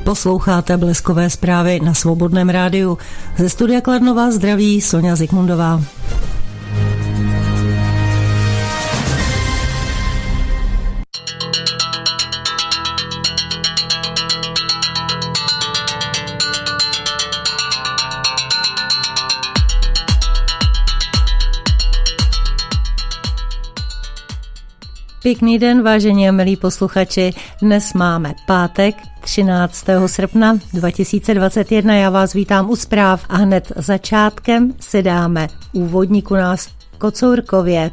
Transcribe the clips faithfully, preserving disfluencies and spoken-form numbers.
Posloucháte Bleskové zprávy na Svobodném rádiu. Ze studia Kladno vás zdraví Soňa Zikmundová. Pěkný den, vážení a milí posluchači. Dnes máme pátek, třináctého srpna dva tisíce dvacet jedna. Já vás vítám u zpráv a hned začátkem si dáme úvodník u nás v Kocourkově.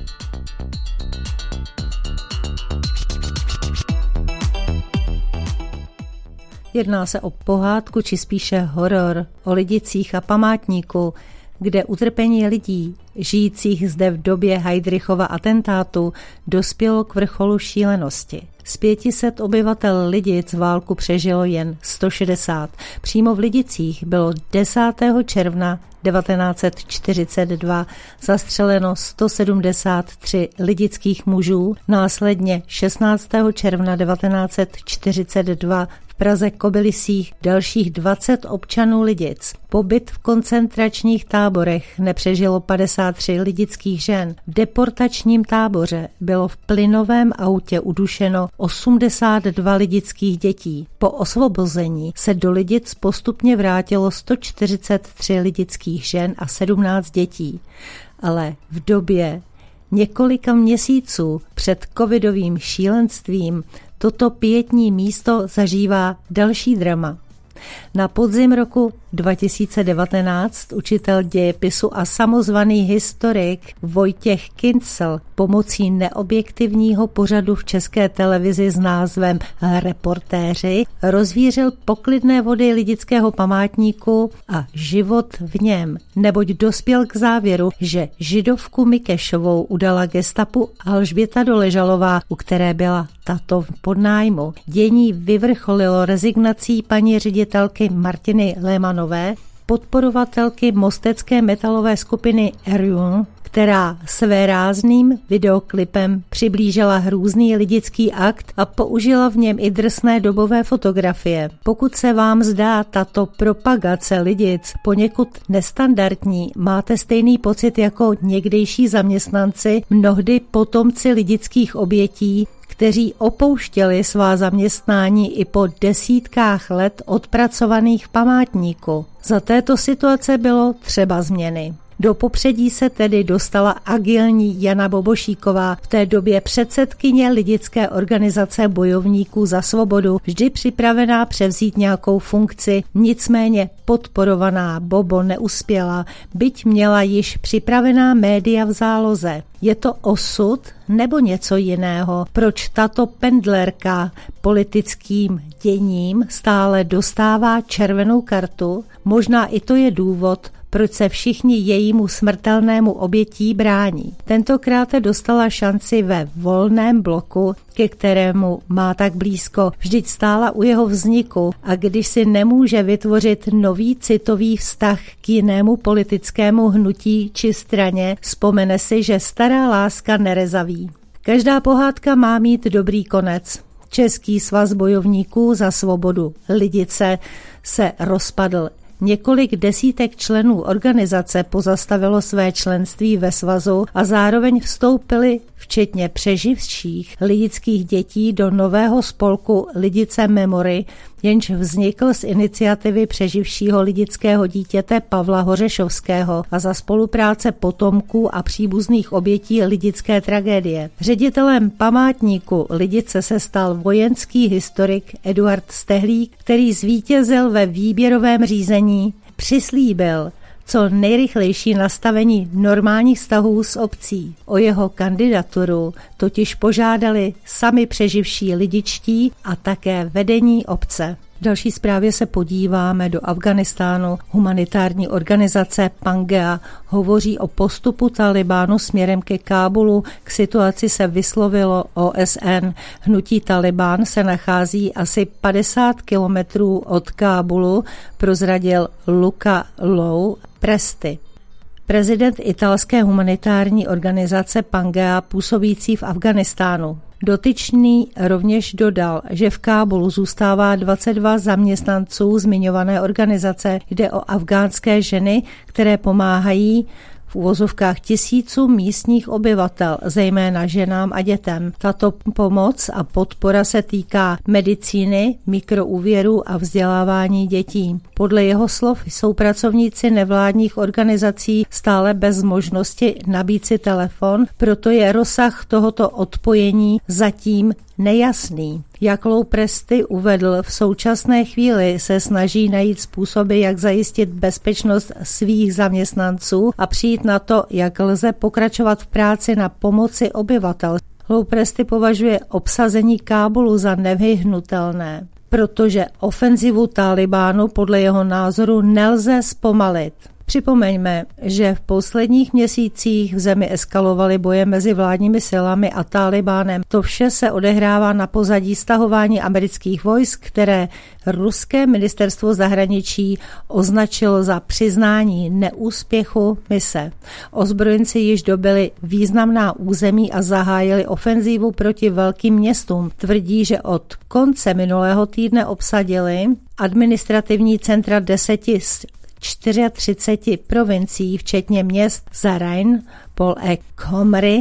Jedná se o pohádku, či spíše horor, o lidicích a památníku, kde utrpení lidí, žijících zde v době Heydrichova atentátu, dospělo k vrcholu šílenosti. Z pěti set obyvatel Lidic válku přežilo jen sto šedesát. Přímo v Lidicích bylo desátého června devatenáct set čtyřicet dva zastřeleno sto sedmdesát tři lidických mužů, následně šestnáctého června devatenáct set čtyřicet dva v Praze Kobylisích dalších dvacet občanů Lidic. Pobyt v koncentračních táborech nepřežilo padesát tři lidických žen. V deportačním táboře bylo v plynovém autě udušeno osmdesát dva lidických dětí. Po osvobození se do Lidic postupně vrátilo sto čtyřicet tři lidických žen a sedmnáct dětí. Ale v době několika měsíců před covidovým šílenstvím toto pietní místo zažívá další drama. Na podzim roku dva tisíce devatenáct učitel dějepisu a samozvaný historik Vojtěch Kincl pomocí neobjektivního pořadu v České televizi s názvem Reportéři rozvířil poklidné vody lidického památníku a život v něm, neboť dospěl k závěru, že židovku Mikešovou udala gestapu Alžběta Doležalová, u které byla tato v podnájmu. Dění vyvrcholilo rezignací paní ředitelky Martiny Lémanové, podporovatelky mostecké metalové skupiny Erion, která svérázným videoklipem přiblížila hrůzný lidický akt a použila v něm i drsné dobové fotografie. Pokud se vám zdá tato propagace Lidic poněkud nestandardní, máte stejný pocit jako někdejší zaměstnanci, mnohdy potomci lidických obětí, kteří opouštěli svá zaměstnání i po desítkách let odpracovaných v památníku. Za této situace bylo třeba změny. Do popředí se tedy dostala agilní Jana Bobošíková, v té době předsedkyně lidické organizace bojovníků za svobodu, vždy připravená převzít nějakou funkci, nicméně podporovaná Bobo neuspěla, byť měla již připravená média v záloze. Je to osud nebo něco jiného? Proč tato pendlerka politickým děním stále dostává červenou kartu? Možná i to je důvod, proč se všichni jejímu smrtelnému obětí brání. Tentokrát dostala šanci ve Volném bloku, ke kterému má tak blízko. Vždyť stála u jeho vzniku a když si nemůže vytvořit nový citový vztah k jinému politickému hnutí či straně, vzpomene si, že stará láska nerezaví. Každá pohádka má mít dobrý konec. Český svaz bojovníků za svobodu Lidice se rozpadl. Několik desítek členů organizace pozastavilo své členství ve svazu a zároveň vstoupili, včetně přeživších lidických dětí, do nového spolku Lidice Memory, jenž vznikl z iniciativy přeživšího lidického dítěte Pavla Hořešovského a za spolupráce potomků a příbuzných obětí lidické tragédie. Ředitelem památníku Lidice se stal vojenský historik Eduard Stehlík, který zvítězil ve výběrovém řízení, přislíbil co nejrychlejší nastavení normálních vztahů s obcí. O jeho kandidaturu totiž požádali sami přeživší lidičtí a také vedení obce. V další zprávě se podíváme do Afghánistánu. Humanitární organizace Pangea hovoří o postupu Talibánu směrem ke Kábulu. K situaci se vyslovilo O S N. Hnutí Talibán se nachází asi padesát kilometrů od Kábulu, prozradil Luca Lou Presti. Prezident italské humanitární organizace Pangea působící v Afghánistánu. Dotyčný rovněž dodal, že v Kábulu zůstává dvacet dva zaměstnanců zmiňované organizace. Jde o afgánské ženy, které pomáhají v uvozovkách tisíců místních obyvatel, zejména ženám a dětem. Tato pomoc a podpora se týká medicíny, mikroúvěrů a vzdělávání dětí. Podle jeho slov jsou pracovníci nevládních organizací stále bez možnosti nabít si telefon, proto je rozsah tohoto odpojení zatím nejasný. Jak Lou Presty uvedl, v současné chvíli se snaží najít způsoby, jak zajistit bezpečnost svých zaměstnanců a přijít na to, jak lze pokračovat v práci na pomoci obyvatel. Lou Presty považuje obsazení Kábulu za nevyhnutelné, protože ofenzivu Talibánu podle jeho názoru nelze zpomalit. Připomeňme, že v posledních měsících v zemi eskalovaly boje mezi vládními silami a Talibánem. To vše se odehrává na pozadí stahování amerických vojsk, které ruské ministerstvo zahraničí označilo za přiznání neúspěchu mise. Ozbrojenci již dobyli významná území a zahájili ofenzívu proti velkým městům. Tvrdí, že od konce minulého týdne obsadili administrativní centra deseti z třiceti čtyř provincií, včetně měst Zarain, Pol-e-Khomri,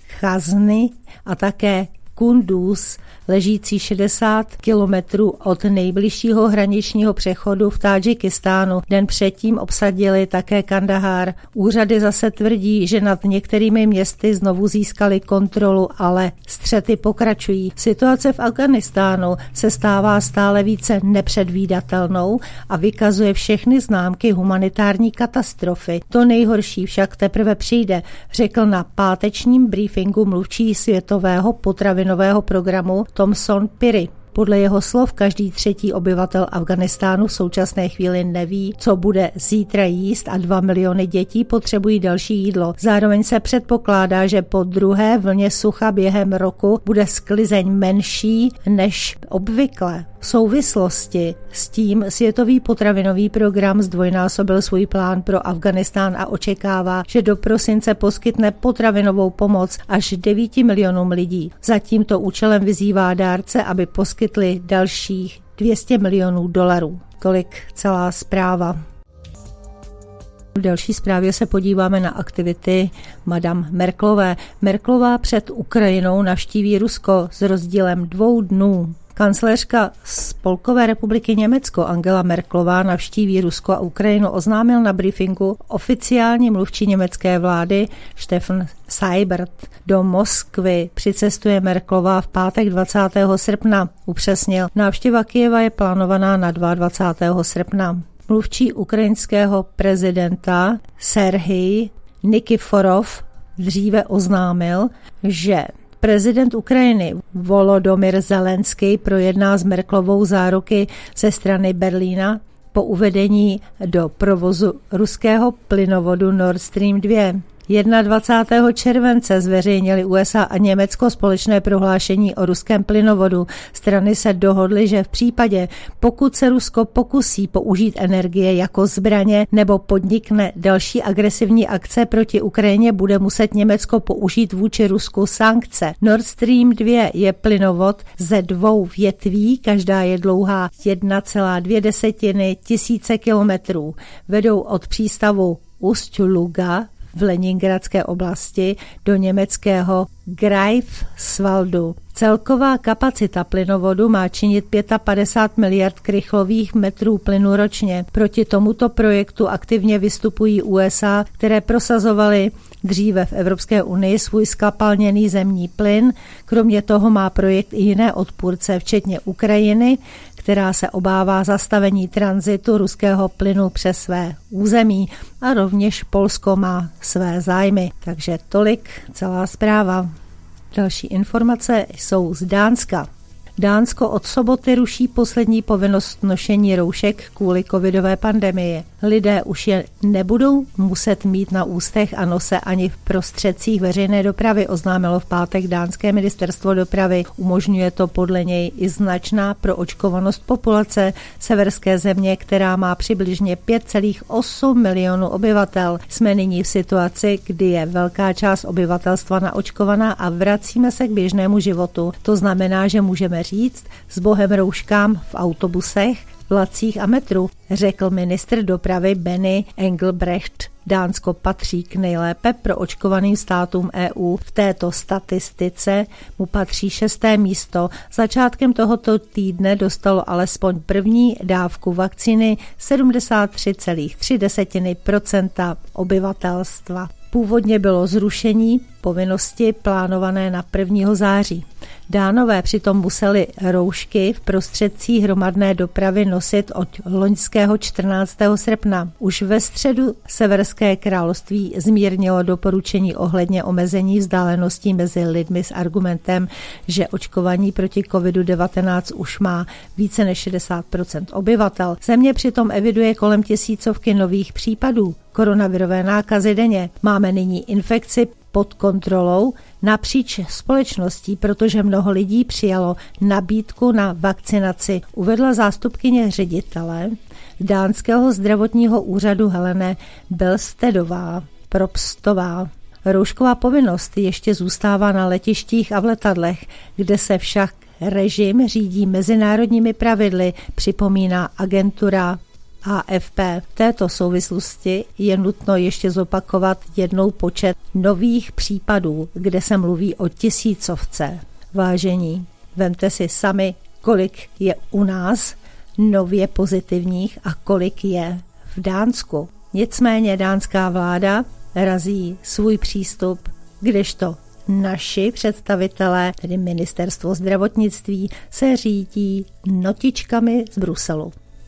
Chazny a také Kunduz, ležící šedesát kilometrů od nejbližšího hraničního přechodu v Tádžikistánu. Den předtím obsadili také Kandahár. Úřady zase tvrdí, že nad některými městy znovu získali kontrolu, ale střety pokračují. Situace v Afghánistánu se stává stále více nepředvídatelnou a vykazuje všechny známky humanitární katastrofy. To nejhorší však teprve přijde, řekl na pátečním briefingu mluvčí Světového potravinového programu Thomson Piri. Podle jeho slov každý třetí obyvatel Afghánistánu v současné chvíli neví, co bude zítra jíst a dva miliony dětí potřebují další jídlo. Zároveň se předpokládá, že po druhé vlně sucha během roku bude sklizeň menší než obvykle. V souvislosti s tím Světový potravinový program zdvojnásobil svůj plán pro Afghánistán a očekává, že do prosince poskytne potravinovou pomoc až devíti milionům lidí. Za tímto účelem vyzývá dárce, aby poskytli dalších dvě stě milionů dolarů. Tolik celá zpráva. V další zprávě se podíváme na aktivity madam Merkelové. Merkelová před Ukrajinou navštíví Rusko s rozdílem dvou dnů. Kancléřka Spolkové republiky Německo Angela Merkelová navštíví Rusko a Ukrajinu, oznámil na briefingu oficiální mluvčí německé vlády Steffen Seibert. Do Moskvy přicestuje Merkelová v pátek dvacátého srpna, upřesnil. Návštěva Kyjeva je plánovaná na dvacátého druhého srpna. Mluvčí ukrajinského prezidenta Serhij Nikiforov dříve oznámil, že prezident Ukrajiny Volodymyr Zelenský projedná s Merkelovou záruky ze strany Berlína po uvedení do provozu ruského plynovodu Nord Stream dva. dvacátého prvního července zveřejnili U S A a Německo společné prohlášení o ruském plynovodu. Strany se dohodly, že v případě, pokud se Rusko pokusí použít energie jako zbraně nebo podnikne další agresivní akce proti Ukrajině, bude muset Německo použít vůči Rusku sankce. Nord Stream dva je plynovod ze dvou větví, každá je dlouhá jedna celá dvě tisíce kilometrů. Vedou od přístavu Ust-Luga v Leningradské oblasti do německého Greifswaldu. Celková kapacita plynovodu má činit padesát pět miliard krychlových metrů plynu ročně. Proti tomuto projektu aktivně vystupují U S A, které prosazovaly dříve v Evropské unii svůj skapalněný zemní plyn. Kromě toho má projekt i jiné odpůrce, včetně Ukrajiny, která se obává zastavení tranzitu ruského plynu přes své území, a rovněž Polsko má své zájmy. Takže tolik celá zpráva. Další informace jsou z Dánska. Dánsko od soboty ruší poslední povinnost nošení roušek kvůli covidové pandemii. Lidé už je nebudou muset mít na ústech a nose ani v prostředcích veřejné dopravy, oznámilo v pátek dánské ministerstvo dopravy. Umožňuje to podle něj i značná proočkovanost populace severské země, která má přibližně pět celá osm milionů obyvatel. Jsme nyní v situaci, kdy je velká část obyvatelstva naočkovaná a vracíme se k běžnému životu. To znamená, že můžeme říct s bohem rouškám v autobusech, vlacích a metru, řekl ministr dopravy Benny Engelbrecht. Dánsko patří k nejlépe proočkovaným státům E U. V této statistice mu patří šesté místo. Začátkem tohoto týdne dostalo alespoň první dávku vakcíny sedmdesát tři celá tři procenta obyvatelstva. Původně bylo zrušení povinnosti plánované na prvního září. Dánové přitom museli roušky v prostředcích hromadné dopravy nosit od loňského čtrnáctého srpna. Už ve středu Severské království zmírnilo doporučení ohledně omezení vzdáleností mezi lidmi s argumentem, že očkování proti kovidu devatenáct už má více než šedesát procent obyvatel. Země přitom eviduje kolem tisícovky nových případů koronavirové nákazy denně. Máme nyní infekci pod kontrolou napříč společností, protože mnoho lidí přijalo nabídku na vakcinaci, uvedla zástupkyně ředitele dánského zdravotního úřadu Helene Belstedová Probstová. Roušková povinnost ještě zůstává na letištích a v letadlech, kde se však režim řídí mezinárodními pravidly, připomíná agentura A F P. V této souvislosti je nutno ještě zopakovat jednou počet nových případů, kde se mluví o tisícovce. Vážení, vemte si sami, kolik je u nás nově pozitivních a kolik je v Dánsku. Nicméně dánská vláda razí svůj přístup, kdežto naši představitelé, tedy ministerstvo zdravotnictví, se řídí notičkami z Bruselu.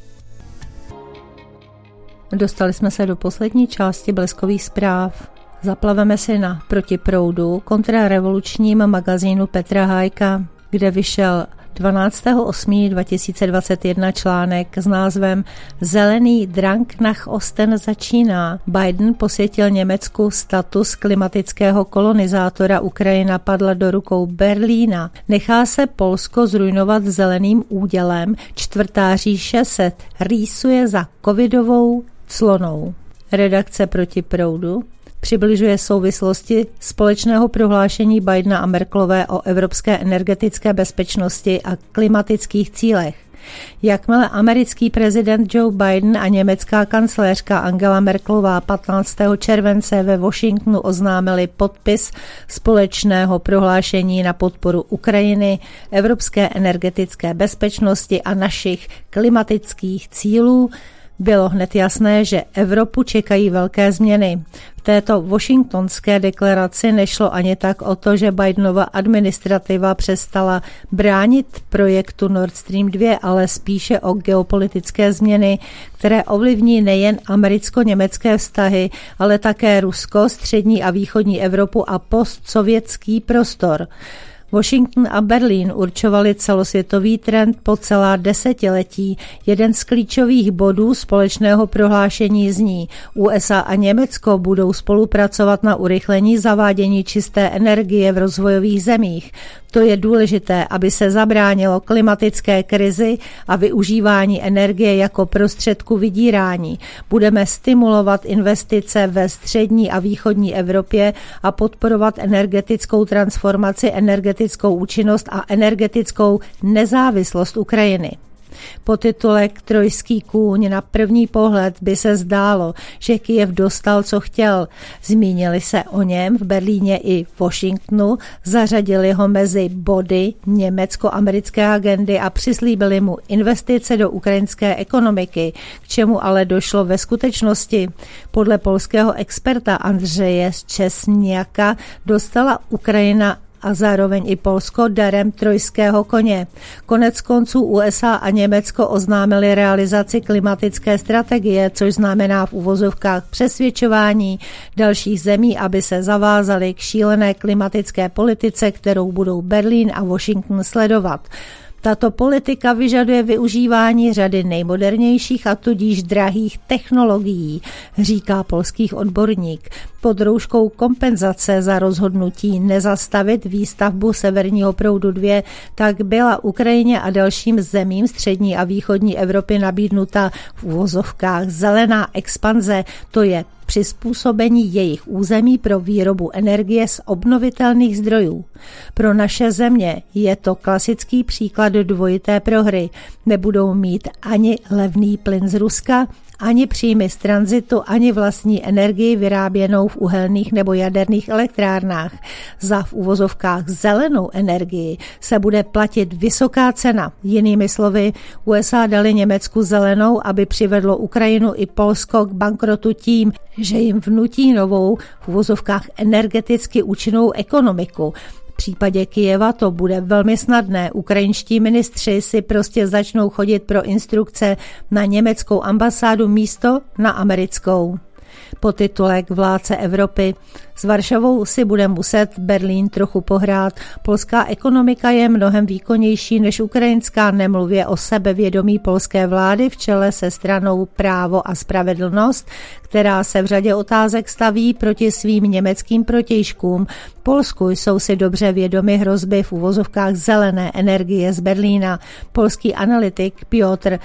Dostali jsme se do poslední části bleskových zpráv. Zaplaveme si na protiproudu kontrarevolučním magazínu Petra Hájka, kde vyšel dvanáctého osmého dva tisíce dvacet jedna článek s názvem Zelený Drang nach Osten začíná. Biden posvětil Německu status klimatického kolonizátora, Ukrajina padla do rukou Berlína. Nechá se Polsko zrujnovat zeleným údělem, čtvrtá říše se rýsuje za covidovou clonou. Redakce Protiproudu přibližuje souvislosti společného prohlášení Bidena a Merkelové o evropské energetické bezpečnosti a klimatických cílech. Jakmile americký prezident Joe Biden a německá kancléřka Angela Merkelová patnáctého července ve Washingtonu oznámili podpis společného prohlášení na podporu Ukrajiny, evropské energetické bezpečnosti a našich klimatických cílů, bylo hned jasné, že Evropu čekají velké změny. V této washingtonské deklaraci nešlo ani tak o to, že Bidenova administrativa přestala bránit projektu Nord Stream dva, ale spíše o geopolitické změny, které ovlivní nejen americko-německé vztahy, ale také Rusko, střední a východní Evropu a postsovětský prostor. Washington a Berlín určovali celosvětový trend po celá desetiletí. Jeden z klíčových bodů společného prohlášení zní: U S A a Německo budou spolupracovat na urychlení zavádění čisté energie v rozvojových zemích. To je důležité, aby se zabránilo klimatické krizi a využívání energie jako prostředku vydírání. Budeme stimulovat investice ve střední a východní Evropě a podporovat energetickou transformaci, energetickou účinnost a energetickou nezávislost Ukrajiny. Podtitulek Trojský kůň: na první pohled by se zdálo, že Kyjev dostal, co chtěl. Zmínili se o něm v Berlíně i Washingtonu, zařadili ho mezi body německo-americké agendy a přislíbili mu investice do ukrajinské ekonomiky, k čemu ale došlo ve skutečnosti. Podle polského experta Andřeje Szczesniaka dostala Ukrajina a zároveň i Polsko darem trojského koně. Konec konců U S A a Německo oznámili realizaci klimatické strategie, což znamená v uvozovkách přesvědčování dalších zemí, aby se zavázali k šílené klimatické politice, kterou budou Berlín a Washington sledovat. Tato politika vyžaduje využívání řady nejmodernějších a tudíž drahých technologií, říká polský odborník. Pod rouškou kompenzace za rozhodnutí nezastavit výstavbu Severního proudu dva tak byla Ukrajině a dalším zemím střední a východní Evropy nabídnuta v uvozovkách zelená expanze, to je přizpůsobení jejich území pro výrobu energie z obnovitelných zdrojů. Pro naše země je to klasický příklad dvojité prohry. Nebudou mít ani levný plyn z Ruska, ani příjmy z tranzitu, ani vlastní energii vyráběnou v uhelných nebo jaderných elektrárnách. Za v uvozovkách zelenou energii se bude platit vysoká cena. Jinými slovy, U S A dali Německu zelenou, aby přivedlo Ukrajinu i Polsko k bankrotu tím, že jim vnutí novou v uvozovkách energeticky účinnou ekonomiku. V případě Kyjeva to bude velmi snadné. Ukrajinští ministři si prostě začnou chodit pro instrukce na německou ambasádu místo na americkou. Podtitulek Vládce Evropy. S Varšavou si bude muset Berlín trochu pohrát. Polská ekonomika je mnohem výkonnější než ukrajinská, nemluvě o sebevědomí polské vlády v čele se stranou Právo a spravedlnost, která se v řadě otázek staví proti svým německým protějškům. V Polsku jsou si dobře vědomi hrozby v uvozovkách zelené energie z Berlína. Polský analytik Piotr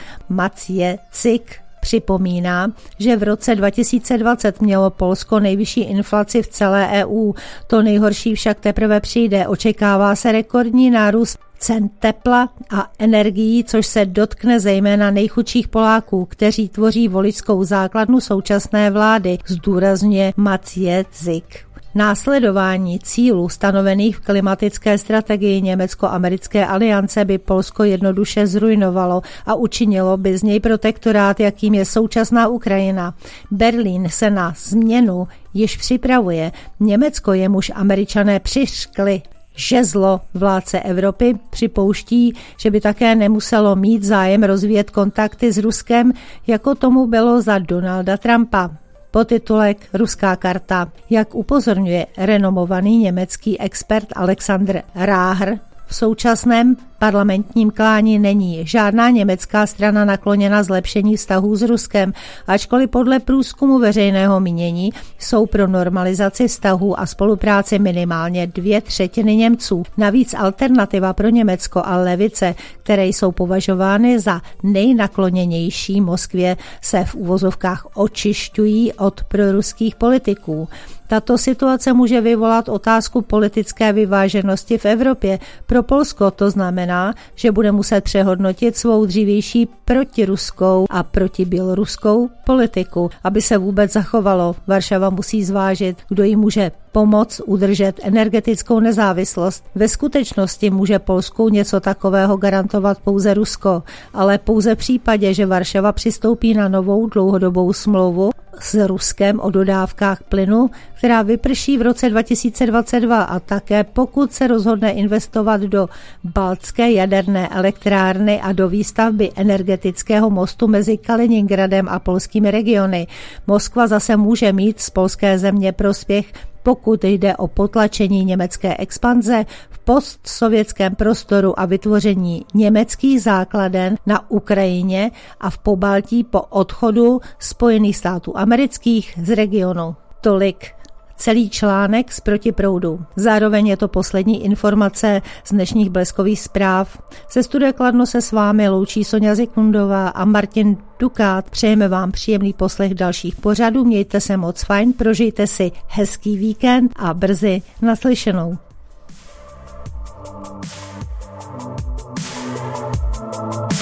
Maciejczyk připomíná, že v roce dva tisíce dvacet mělo Polsko nejvyšší inflaci v celé E U. To nejhorší však teprve přijde. Očekává se rekordní nárůst cen tepla a energií, což se dotkne zejména nejchudších Poláků, kteří tvoří voličskou základnu současné vlády, zdůrazňuje Maciejczyk. Následování cílů stanovených v klimatické strategii Německo-americké aliance by Polsko jednoduše zrujnovalo a učinilo by z něj protektorát, jakým je současná Ukrajina. Berlín se na změnu již připravuje. Německo, jemuž Američané přiškli žezlo vládce Evropy, připouští, že by také nemuselo mít zájem rozvíjet kontakty s Ruskem, jako tomu bylo za Donalda Trumpa. Podtitulek Ruská karta. Jak upozorňuje renomovaný německý expert Alexander Ráhr, v současném parlamentním klání není žádná německá strana nakloněna zlepšení vztahů s Ruskem, ačkoliv podle průzkumu veřejného mínění jsou pro normalizaci vztahů a spolupráci minimálně dvě třetiny Němců. Navíc alternativa pro Německo a levice, které jsou považovány za nejnakloněnější Moskvě, se v uvozovkách očišťují od proruských politiků. Tato situace může vyvolat otázku politické vyváženosti v Evropě. Pro Polsko to znamená, že bude muset přehodnotit svou dřívější protiruskou a protiběloruskou politiku. Aby se vůbec zachovalo, Varšava musí zvážit, kdo jí může pomoct udržet energetickou nezávislost. Ve skutečnosti může Polsku něco takového garantovat pouze Rusko, ale pouze v případě, že Varšava přistoupí na novou dlouhodobou smlouvu s Ruskem o dodávkách plynu, která vyprší v roce dva tisíce dvacet dva, a také pokud se rozhodne investovat do baltské jaderné elektrárny a do výstavby energetického mostu mezi Kaliningradem a polskými regiony. Moskva zase může mít z polské země prospěch, pokud jde o potlačení německé expanze v postsovětském prostoru a vytvoření německých základen na Ukrajině a v Pobaltí po odchodu Spojených států amerických z regionu. Tolik celý článek z Protiproudu. Zároveň je to poslední informace z dnešních Bleskových zpráv. Ze studia Kladno se s vámi loučí Sonja Zikmundová a Martin Dukát. Přejeme vám příjemný poslech dalších pořadů, mějte se moc fajn, prožijte si hezký víkend a brzy naslyšenou.